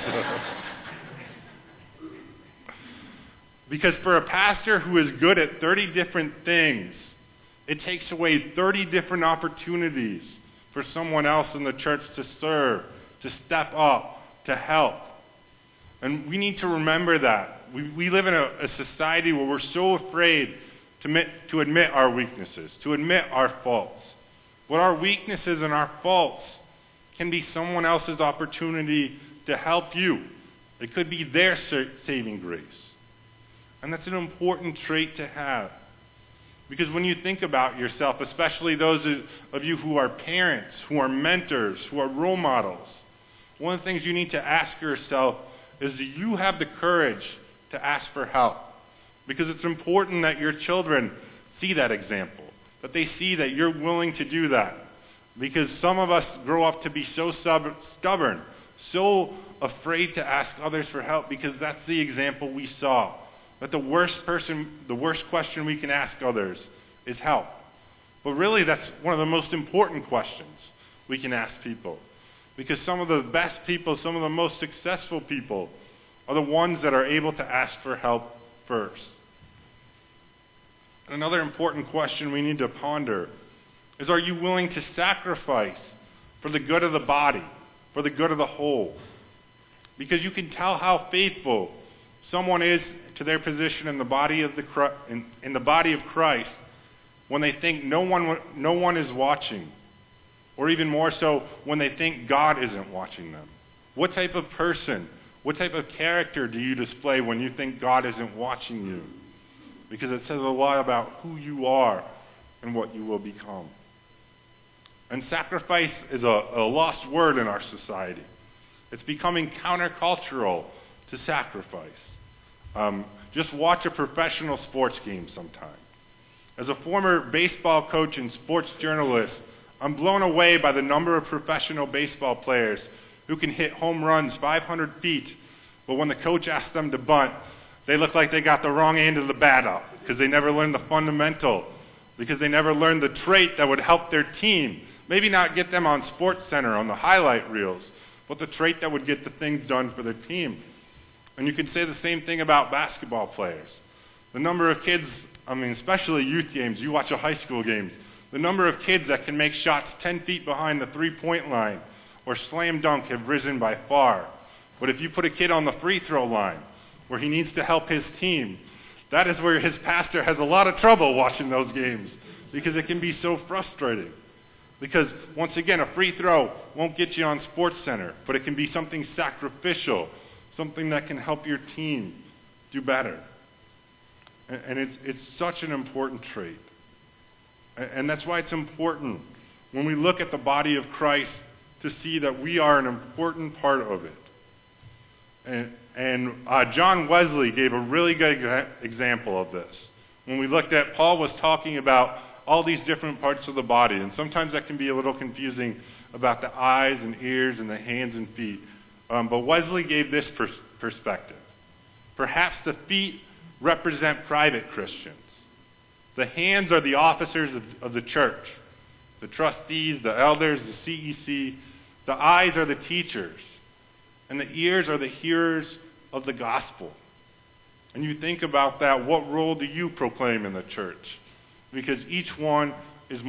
A: Because for a pastor who is good at 30 different things, it takes away 30 different opportunities for someone else in the church to serve, to step up, to help. And we need to remember that. We live in a society where we're so afraid to admit our weaknesses, to admit our faults. But our weaknesses and our faults can be someone else's opportunity to help you. It could be their saving grace. And that's an important trait to have. Because when you think about yourself, especially those of you who are parents, who are mentors, who are role models, one of the things you need to ask yourself is, do you have the courage to ask for help? Because it's important that your children see that example, that they see that you're willing to do that. Because some of us grow up to be so stubborn, so afraid to ask others for help, because that's the example we saw. That the worst question we can ask others is help. But really, that's one of the most important questions we can ask people. Because some of the best people, some of the most successful people are the ones that are able to ask for help first. And another important question we need to ponder is, are you willing to sacrifice for the good of the body, for the good of the whole? Because you can tell how faithful someone is to their position in the body of Christ when they think no one is watching, or even more so when they think God isn't watching them. What type of person, what type of character do you display when you think God isn't watching you? Because it says a lot about who you are and what you will become. And sacrifice is a lost word in our society. It's becoming countercultural to sacrifice. Just watch a professional sports game sometime. As a former baseball coach and sports journalist, I'm blown away by the number of professional baseball players who can hit home runs 500 feet, but when the coach asks them to bunt, they look like they got the wrong end of the bat up because they never learned the fundamental, because they never learned the trait that would help their team. Maybe not get them on SportsCenter on the highlight reels, but the trait that would get the things done for their team. And you can say the same thing about basketball players. The number of kids, especially youth games, you watch a high school game, the number of kids that can make shots 10 feet behind the three-point line or slam dunk have risen by far. But if you put a kid on the free throw line where he needs to help his team, that is where his pastor has a lot of trouble watching those games, because it can be so frustrating. Because, once again, a free throw won't get you on SportsCenter, but it can be something sacrificial, something that can help your team do better. And it's such an important trait. And that's why it's important when we look at the body of Christ to see that we are an important part of it. And John Wesley gave a really good example of this. When we looked at, Paul was talking about all these different parts of the body, and sometimes that can be a little confusing about the eyes and ears and the hands and feet. But Wesley gave this perspective. Perhaps the feet represent private Christians. The hands are the officers of the church, the trustees, the elders, the CEC. The eyes are the teachers, and the ears are the hearers of the gospel. And you think about that, what role do you proclaim in the church? Because each one is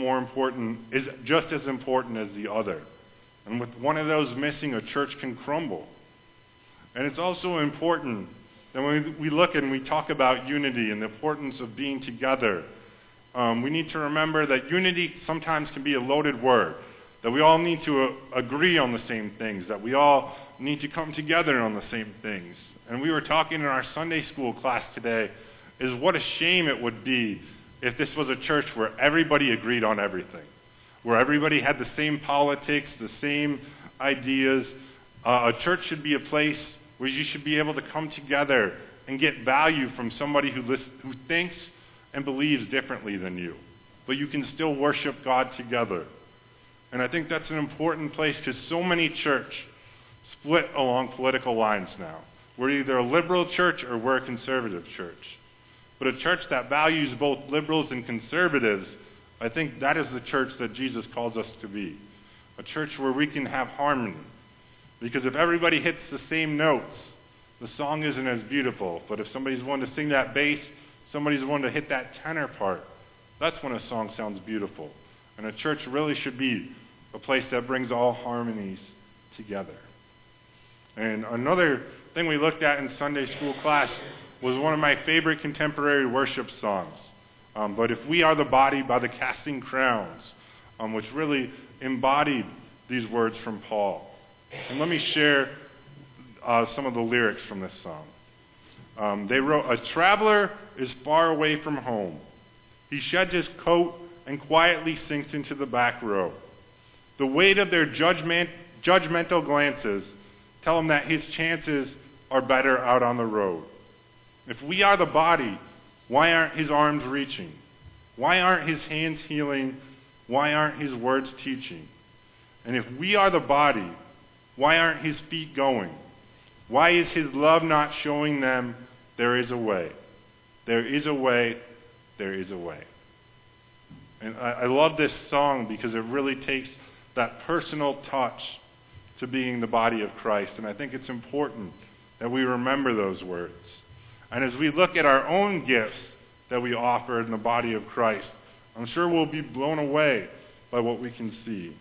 A: just as important as the other. And with one of those missing, a church can crumble. And it's also important that when we look and we talk about unity and the importance of being together, we need to remember that unity sometimes can be a loaded word, that we all need to agree on the same things, that we all need to come together on the same things. And we were talking in our Sunday school class today, is what a shame it would be if this was a church where everybody agreed on everything, where everybody had the same politics, the same ideas. A church should be a place where you should be able to come together and get value from somebody who thinks and believes differently than you. But you can still worship God together. And I think that's an important place because so many churches split along political lines now. We're either a liberal church or we're a conservative church. But a church that values both liberals and conservatives, I think that is the church that Jesus calls us to be. A church where we can have harmony. Because if everybody hits the same notes, the song isn't as beautiful. But if somebody's wanting to sing that bass, somebody's wanting to hit that tenor part, that's when a song sounds beautiful. And a church really should be a place that brings all harmonies together. And another thing we looked at in Sunday school class was one of my favorite contemporary worship songs. But If We Are the Body by the Casting Crowns, which really embodied these words from Paul. And let me share some of the lyrics from this song. They wrote, "A traveler is far away from home. He sheds his coat and quietly sinks into the back row. The weight of their judgmental glances tell him that his chances are better out on the road. If we are the body, why aren't his arms reaching? Why aren't his hands healing? Why aren't his words teaching? And if we are the body, why aren't his feet going? Why is his love not showing them there is a way? There is a way, there is a way." And I love this song because it really takes that personal touch to being the body of Christ. And I think it's important that we remember those words. And as we look at our own gifts that we offer in the body of Christ, I'm sure we'll be blown away by what we can see.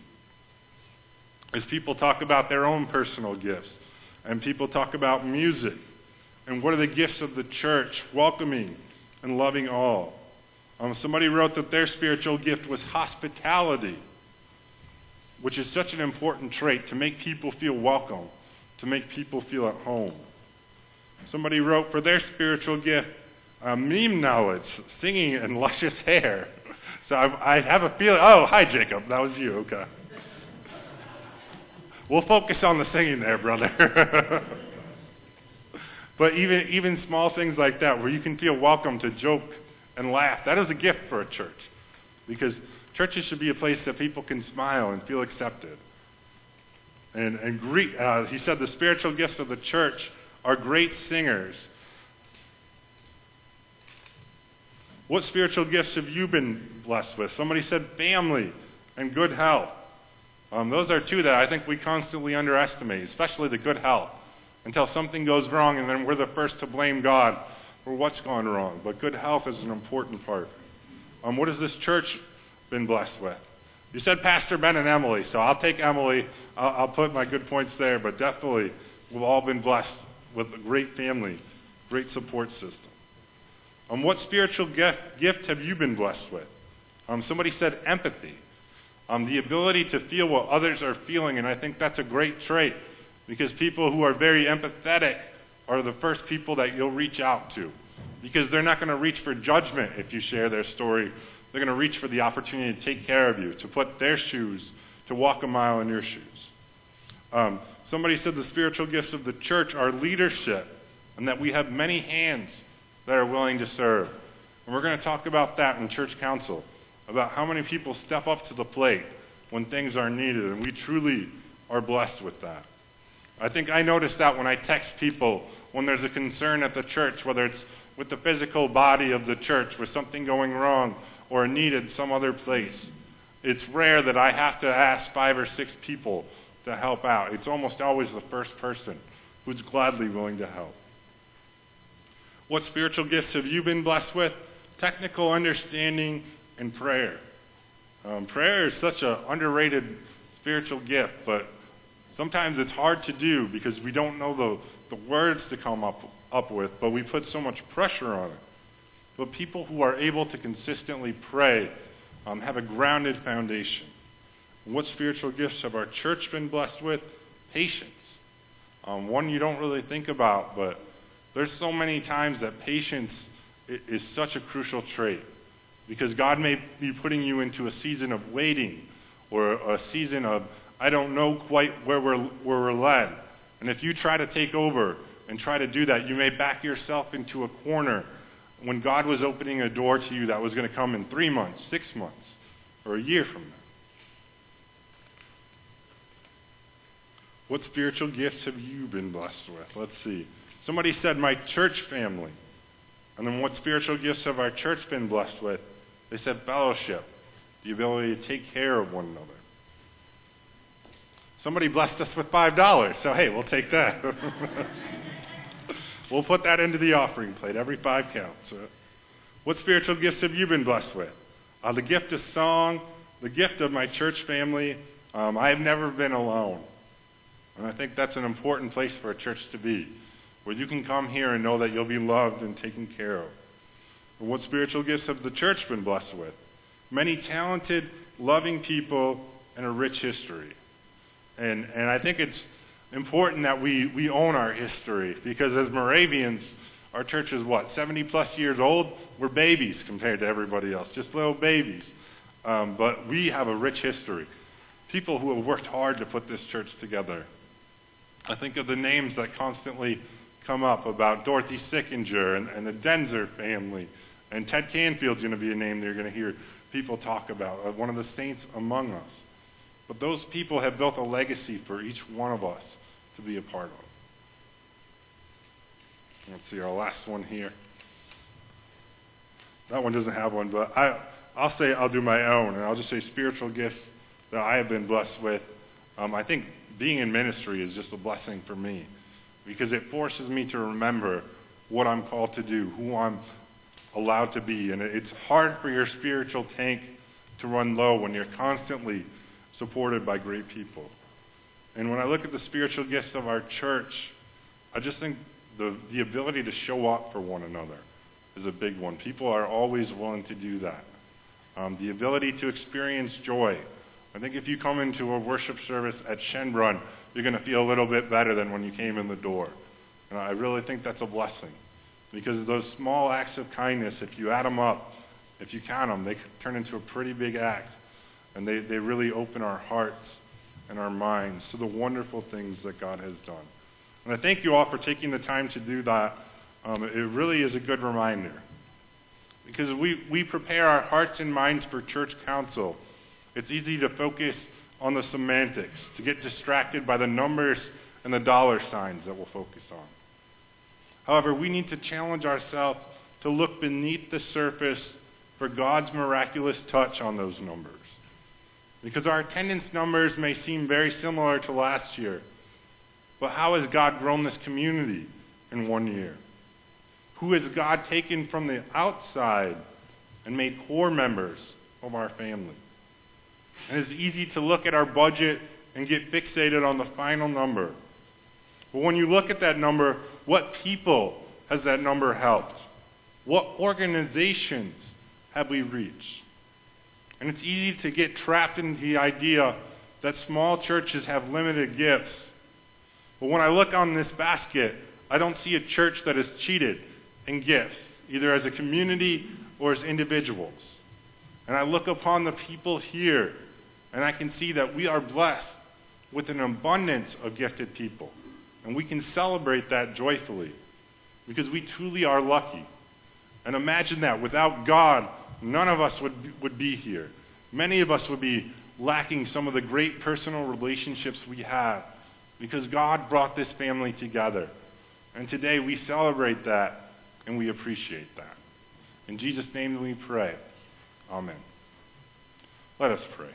A: As people talk about their own personal gifts, and people talk about music, and what are the gifts of the church, welcoming and loving all. Somebody wrote that their spiritual gift was hospitality, which is such an important trait, to make people feel welcome, to make people feel at home. Somebody wrote for their spiritual gift, meme knowledge, singing, and luscious hair. So I have a feeling, oh, hi Jacob, that was you, okay. We'll focus on the singing there, brother. But even small things like that, where you can feel welcome to joke and laugh, that is a gift for a church. Because churches should be a place that people can smile and feel accepted. And greet, he said the spiritual gifts of the church are great singers. What spiritual gifts have you been blessed with? Somebody said family and good health. Those are two that I think we constantly underestimate, especially the good health, until something goes wrong and then we're the first to blame God for what's gone wrong. But good health is an important part. What has this church been blessed with? You said Pastor Ben and Emily, so I'll take Emily. I'll put my good points there, but definitely we've all been blessed with a great family, great support system. What spiritual gift have you been blessed with? Somebody said empathy. The ability to feel what others are feeling, and I think that's a great trait, because people who are very empathetic are the first people that you'll reach out to, because they're not going to reach for judgment if you share their story. They're going to reach for the opportunity to take care of you, to put their shoes, to walk a mile in your shoes. Somebody said the spiritual gifts of the church are leadership, and that we have many hands that are willing to serve. And we're going to talk about that in church council, about how many people step up to the plate when things are needed, and we truly are blessed with that. I think I notice that when I text people when there's a concern at the church, whether it's with the physical body of the church, with something going wrong or a need in some other place. It's rare that I have to ask 5 or 6 people to help out. It's almost always the first person who's gladly willing to help. What spiritual gifts have you been blessed with? Technical understanding and prayer. Prayer is such an underrated spiritual gift, but sometimes it's hard to do because we don't know the words to come up with, but we put so much pressure on it. But people who are able to consistently pray have a grounded foundation. What spiritual gifts have our church been blessed with? Patience. One you don't really think about, but there's so many times that patience is such a crucial trait because God may be putting you into a season of waiting or a season of, I don't know quite where we're led. And if you try to take over and try to do that, you may back yourself into a corner when God was opening a door to you that was going to come in 3 months, 6 months, or a year from now. What spiritual gifts have you been blessed with? Let's see. Somebody said, my church family. And then what spiritual gifts have our church been blessed with? They said fellowship, the ability to take care of one another. Somebody blessed us with $5, so hey, we'll take that. We'll put that into the offering plate. Every 5 counts. What spiritual gifts have you been blessed with? The gift of song, the gift of my church family. I have never been alone. And I think that's an important place for a church to be, where you can come here and know that you'll be loved and taken care of. And what spiritual gifts have the church been blessed with? Many talented, loving people and a rich history. And I think it's important that we own our history, because as Moravians, our church is 70 plus years old? We're babies compared to everybody else, just little babies. But we have a rich history. People who have worked hard to put this church together. I think of the names that constantly come up about Dorothy Sickinger and the Denzer family. And Ted Canfield's going to be a name that you're going to hear people talk about, one of the saints among us. But those people have built a legacy for each one of us to be a part of. Let's see, our last one here. That one doesn't have one, but I'll say I'll do my own, and I'll just say spiritual gifts that I have been blessed with. I think being in ministry is just a blessing for me, because it forces me to remember what I'm called to do, who I'm allowed to be. And it's hard for your spiritual tank to run low when you're constantly supported by great people. And when I look at the spiritual gifts of our church, I just think the ability to show up for one another is a big one. People are always willing to do that. The ability to experience joy. I think if you come into a worship service at Shenbrun, you're going to feel a little bit better than when you came in the door. And I really think that's a blessing, because those small acts of kindness, if you add them up, if you count them, they turn into a pretty big act. And they really open our hearts and our minds to the wonderful things that God has done. And I thank you all for taking the time to do that. It really is a good reminder. Because we prepare our hearts and minds for church council. It's easy to focus on the semantics, to get distracted by the numbers and the dollar signs that we'll focus on. However, we need to challenge ourselves to look beneath the surface for God's miraculous touch on those numbers. Because our attendance numbers may seem very similar to last year. But how has God grown this community in 1 year? Who has God taken from the outside and made core members of our family? And it's easy to look at our budget and get fixated on the final number. But when you look at that number, what people has that number helped? What organizations have we reached? And it's easy to get trapped in the idea that small churches have limited gifts. But when I look on this basket, I don't see a church that has cheated in gifts, either as a community or as individuals. And I look upon the people here, and I can see that we are blessed with an abundance of gifted people. And we can celebrate that joyfully, because we truly are lucky. And imagine that without God, none of us would be here. Many of us would be lacking some of the great personal relationships we have because God brought this family together. And today we celebrate that and we appreciate that. In Jesus' name we pray. Amen. Let us pray.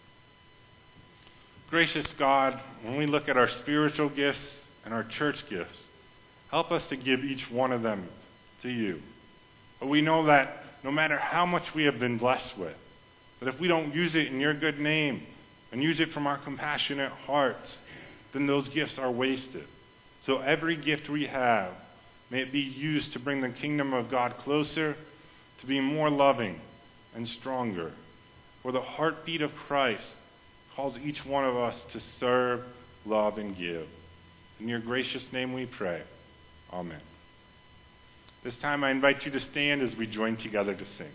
A: Gracious God, when we look at our spiritual gifts and our church gifts, help us to give each one of them to you. But we know that no matter how much we have been blessed with, that if we don't use it in your good name and use it from our compassionate hearts, then those gifts are wasted. So every gift we have, may it be used to bring the kingdom of God closer, to be more loving and stronger. For the heartbeat of Christ calls each one of us to serve, love, and give. In your gracious name we pray. Amen. This time I invite you to stand as we join together to sing.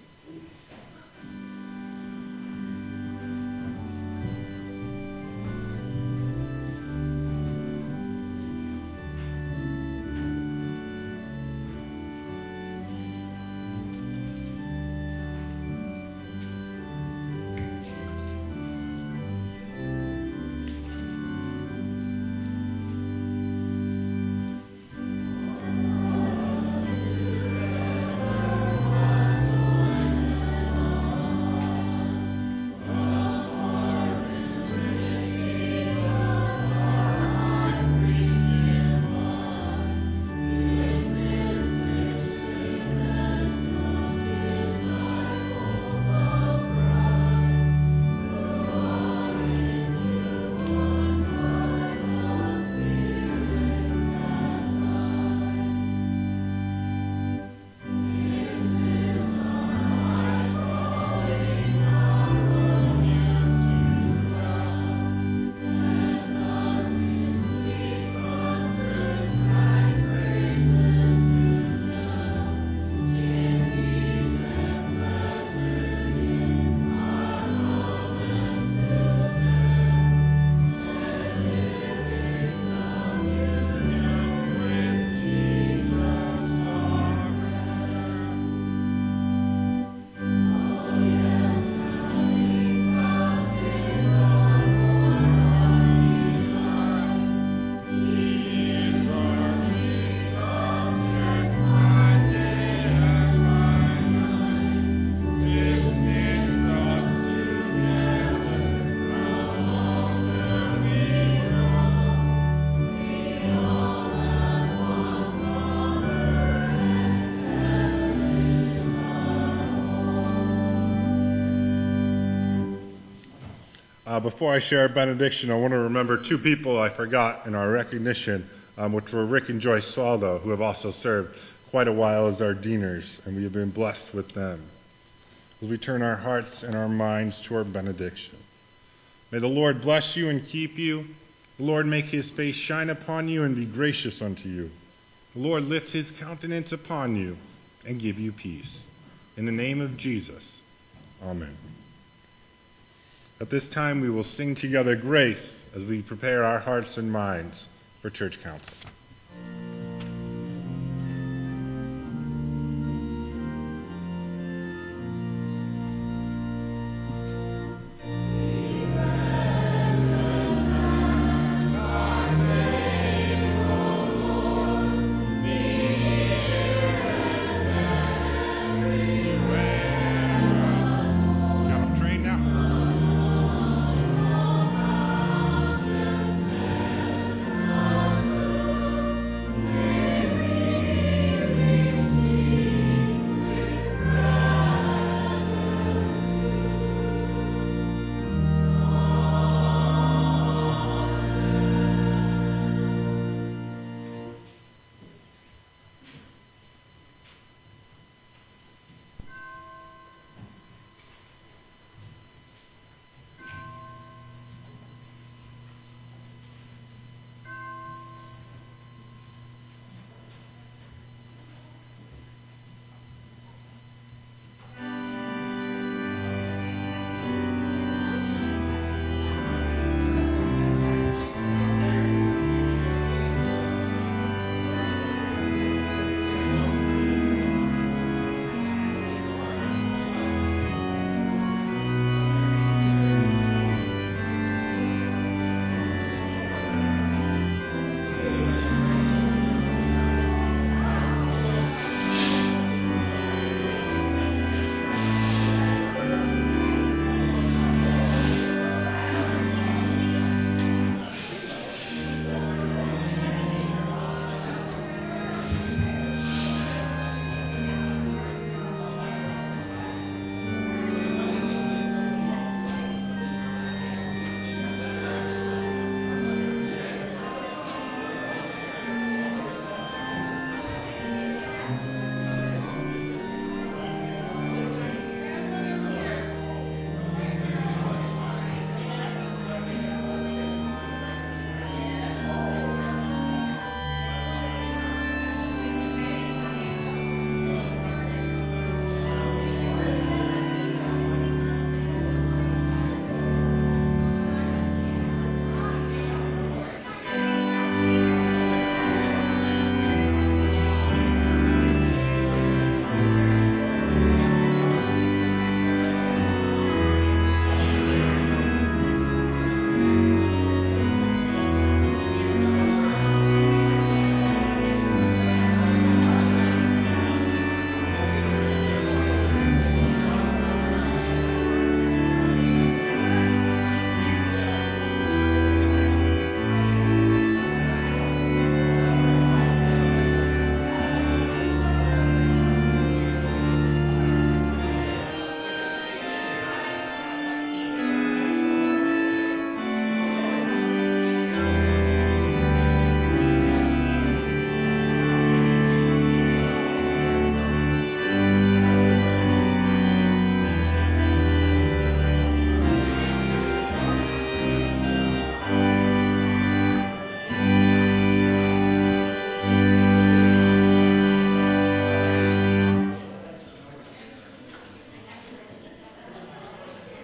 A: Before I share a benediction, I want to remember two people I forgot in our recognition, which were Rick and Joyce Swallow, who have also served quite a while as our deaners, and we have been blessed with them. As we turn our hearts and our minds to our benediction. May the Lord bless you and keep you. The Lord make his face shine upon you and be gracious unto you. The Lord lift his countenance upon you and give you peace. In the name of Jesus, amen. At this time, we will sing together Grace as we prepare our hearts and minds for church council.